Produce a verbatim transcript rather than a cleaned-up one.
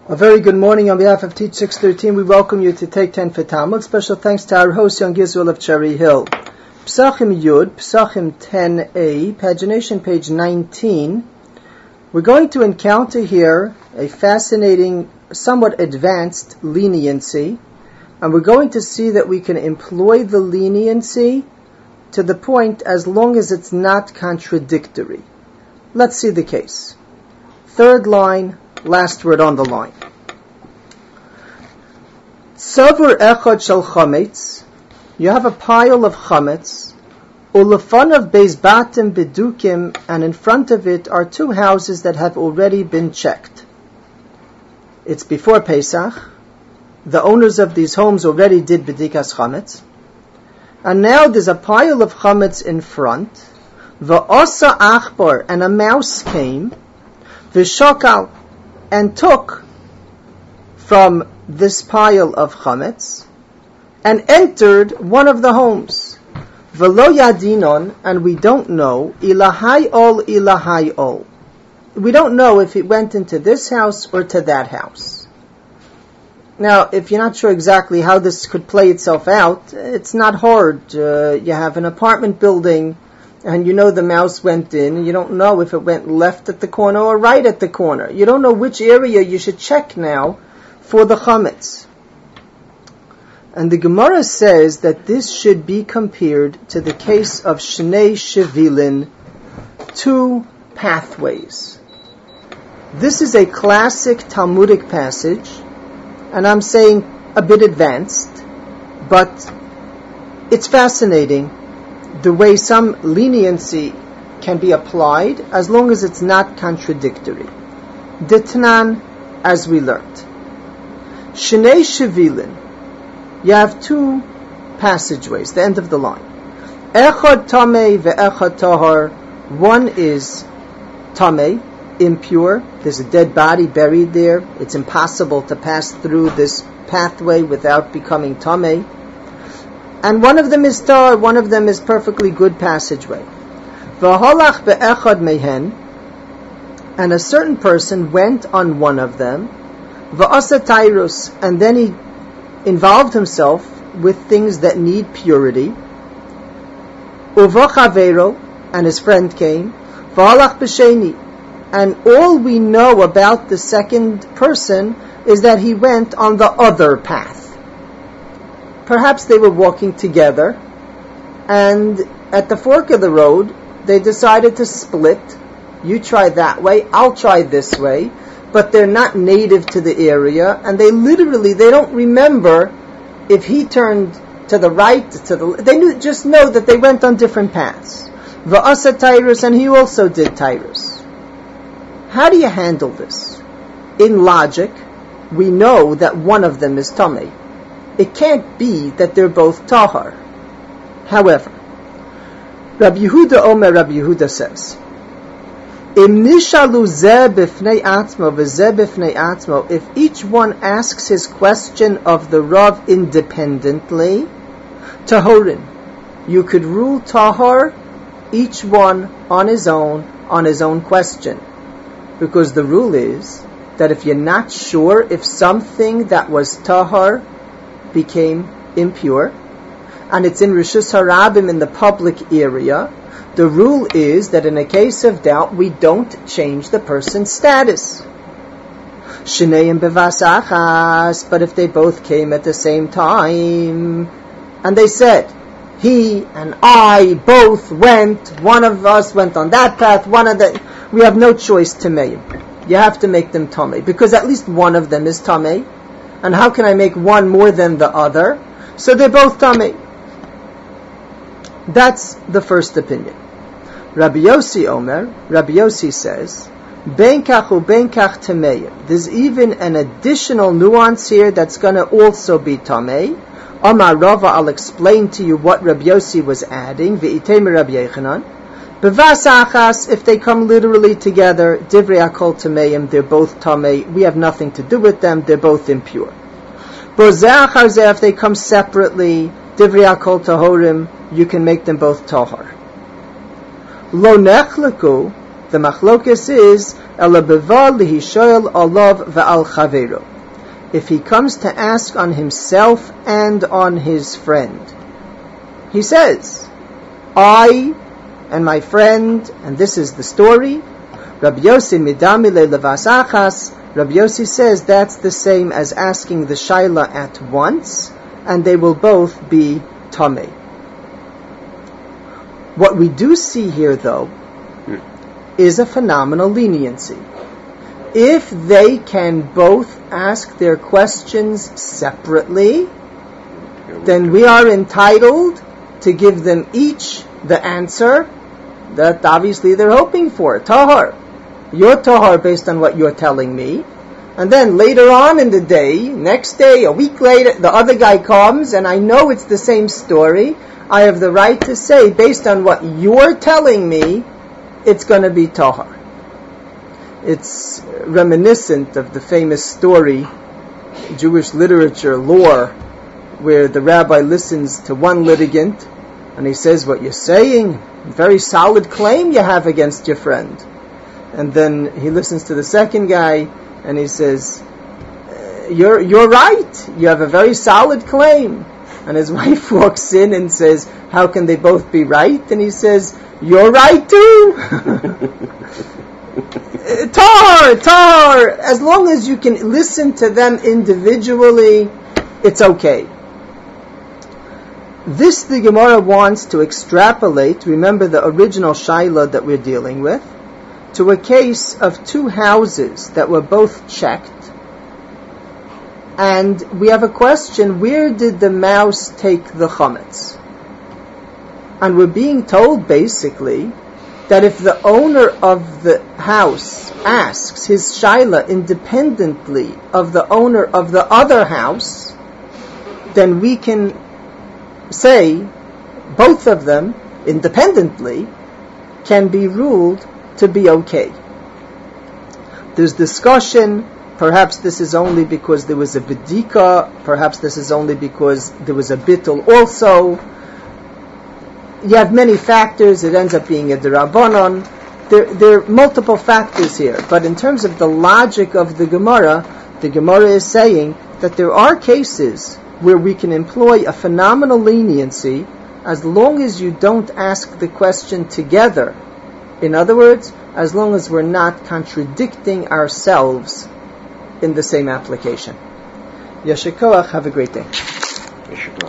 A very good morning on behalf of Teach six thirteen. We welcome you to Take ten for Talmud. Special thanks to our host, Young Israel of Cherry Hill. Psachim Yud, Psachim ten a, pagination page nineteen. We're going to encounter here a fascinating, somewhat advanced leniency, and we're going to see that we can employ the leniency to the point as long as it's not contradictory. Let's see the case. Third line, last word on the line. Tzavur echad shel chametz. You have a pile of chametz. Ulefanav beis batim bedukim, and in front of it are two houses that have already been checked. It's before Pesach. The owners of these homes already did bedikas chametz, and now there's a pile of chametz in front. Va'asa achbar, and a mouse came. V'shokal, and took from this pile of chametz and entered one of the homes. V'lo yadinon, and we don't know, ilahai ol ilahai ol. We don't know if it went into this house or to that house. Now, if you're not sure exactly how this could play itself out, it's not hard. Uh, you have an apartment building, and you know the mouse went in, and you don't know if it went left at the corner or right at the corner. You don't know which area you should check now for the chametz. And the Gemara says that this should be compared to the case of Shnei Shevilin, two pathways. This is a classic Talmudic passage, and I'm saying a bit advanced, but it's fascinating the way some leniency can be applied as long as it's not contradictory. Ditnan, as we learned. Shnei Shevilin, you have two passageways, the end of the line. Echad tamei ve'echad tahar. One is tamei, impure. There's a dead body buried there. It's impossible to pass through this pathway without becoming tamei. And one of them is tahar, one of them is perfectly good passageway. V'holach be'echad mehen, and a certain person went on one of them. V'asa tairus, and then he involved himself with things that need purity. Uvochavero, and his friend came. V'holach b'sheni, and all we know about the second person is that he went on the other path. Perhaps they were walking together, and at the fork of the road, they decided to split. You try that way, I'll try this way, but they're not native to the area, and they literally, they don't remember if he turned to the right, to the, they knew, just know that they went on different paths. Va'asa Tyrus, and he also did Tyrus. How do you handle this? In logic, we know that one of them is Tamei. It can't be that they're both tahar. However, Rabbi Yehuda Omer, Rabbi Yehuda says, Im nishalu zeh b'fnei atzmo v'zeh b'fnei atzmo, if each one asks his question of the Rav independently, tahorin, you could rule tahar, each one on his own, on his own question. Because the rule is that if you're not sure if something that was tahar became impure, and it's in Rishus Harabim in the public area, the rule is that in a case of doubt, we don't change the person's status. Shneim bevas achas, but if they both came at the same time, and they said, he and I both went, one of us went on that path, one of the, we have no choice to meim. You have to make them tamei, because at least one of them is tamei. And how can I make one more than the other? So they're both tamei. That's the first opinion. Rabbi Yossi Omer, Rabbi Yossi says, Ben kach u ben kach tamei. There's even an additional nuance here that's going to also be tamei. Amar Rava, I'll explain to you what Rabbi Yossi was adding. V'itei Rabbi Yechanan. Bevas achas, if they come literally together, divrei akol tameim, they're both tamei. We have nothing to do with them. They're both impure. Bozeh achar zeh, if they come separately, divrei akol tahorim, you can make them both tahar. Lo nechleku, The machlokes is ela beva lihishoel olav ve'al chaveiro. If he comes to ask on himself and on his friend, he says, I and my friend, and this is the story. Rabbi Yossi midami le'levas achas. Rabbi Yossi says that's the same as asking the shaila at once, and they will both be tamei. What we do see here, though, is a phenomenal leniency. If they can both ask their questions separately, then we are entitled to give them each the answer that obviously they're hoping for. Tahar. You're tahar based on what you're telling me. And then later on in the day, next day, a week later, the other guy comes and I know it's the same story. I have the right to say, based on what you're telling me, it's going to be tahar. It's reminiscent of the famous story, Jewish literature, lore, where the rabbi listens to one litigant and he says, what you're saying, very solid claim you have against your friend. And then he listens to the second guy and he says, you're you're right, you have a very solid claim. And his wife walks in and says, how can they both be right? And he says, you're right too. Tar, tar. As long as you can listen to them individually, it's okay. This the Gemara wants to extrapolate, remember the original shaila that we're dealing with, to a case of two houses that were both checked. And we have a question, where did the mouse take the chametz? And we're being told basically that if the owner of the house asks his shaila independently of the owner of the other house, then we can say both of them independently can be ruled to be okay. There's discussion, perhaps this is only because there was a bedika, perhaps this is only because there was a bittul also. You have many factors, it ends up being a derabanan. There, there are multiple factors here, but in terms of the logic of the Gemara, the Gemara is saying that there are cases where we can employ a phenomenal leniency as long as you don't ask the question together. In other words, as long as we're not contradicting ourselves in the same application. Yeshikoach, have a great day.